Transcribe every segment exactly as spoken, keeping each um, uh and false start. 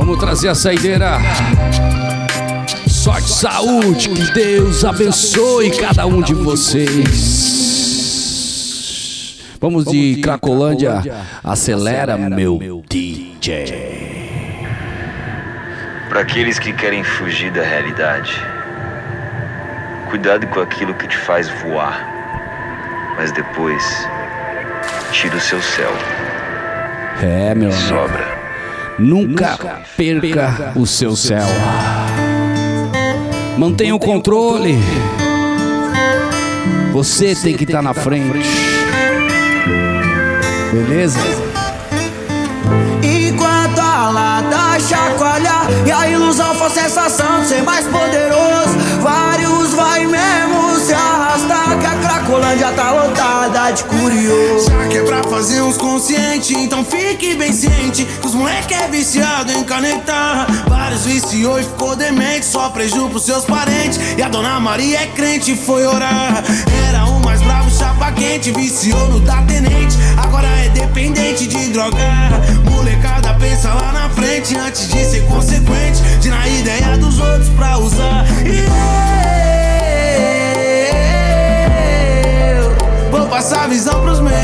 Vamos trazer a saideira. Sorte, saúde, que Deus abençoe cada um de vocês. Vamos de Cracolândia, acelera meu D J. Para aqueles que querem fugir da realidade, cuidado com aquilo que te faz voar, mas depois tira o seu céu. É, meu amigo. Sobra. Nunca perca o seu céu. Mantenha o controle. Você tem que estar na frente. Beleza? Enquanto a lata chacoalha e a ilusão for sensação de ser mais poderoso, vários vai mesmo se arrastar, que a Cracolândia tá lotada de curioso. Já que é pra fazer uns conscientes, então fique bem ciente que os moleque é viciado em canetar. Vários viciou e ficou demente, só preju pros seus parentes. E a dona Maria é crente e foi orar. Era o mais bravo, chapa quente, viciou no da tenente, agora é dependente de drogar. Molecada pensa lá na frente antes de ser consequente, de na ideia dos outros pra usar. E eu vou passar a visão pros meus.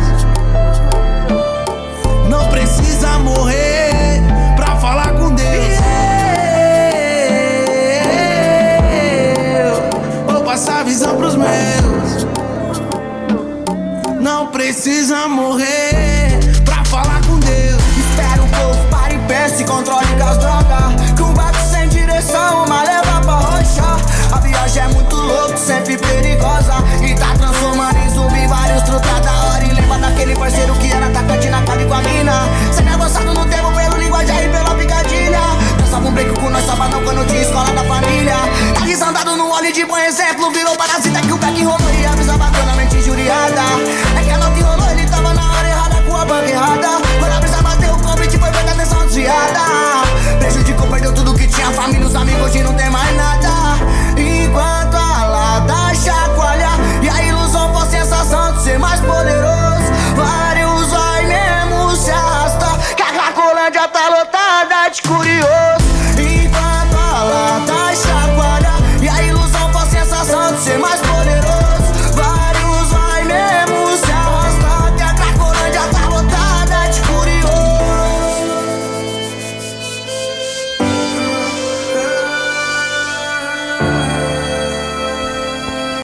Não precisa morrer pra falar com Deus. Eu vou passar a visão pros meus. Não precisa morrer pra falar com Deus. Espera um pouco, para e pensa e controle com as drogas, que um barco sem direção, uma